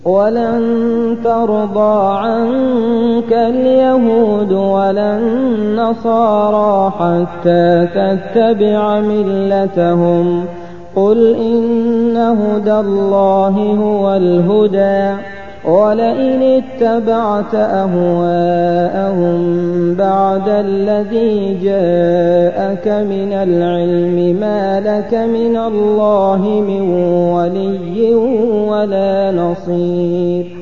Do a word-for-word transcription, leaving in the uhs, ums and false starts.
وَلَن تَرْضَىٰ عَنكَ الْيَهُودُ وَلَا النَّصَارَىٰ حَتَّىٰ تَتَّبِعَ مِلَّتَهُمْ ۗ قُلْ إِنَّ هُدَى اللَّهِ هُوَ الْهُدَىٰ ۗ وَلَئِنِ اتَّبَعْتَ أَهْوَاءَهُم بَعْدَ الَّذِي جَاءَكَ مِنَ الْعِلْمِ مَا لَكَ مِنَ اللَّهِ مِن وَلِيٍّ وَلَا نَصِيرٍ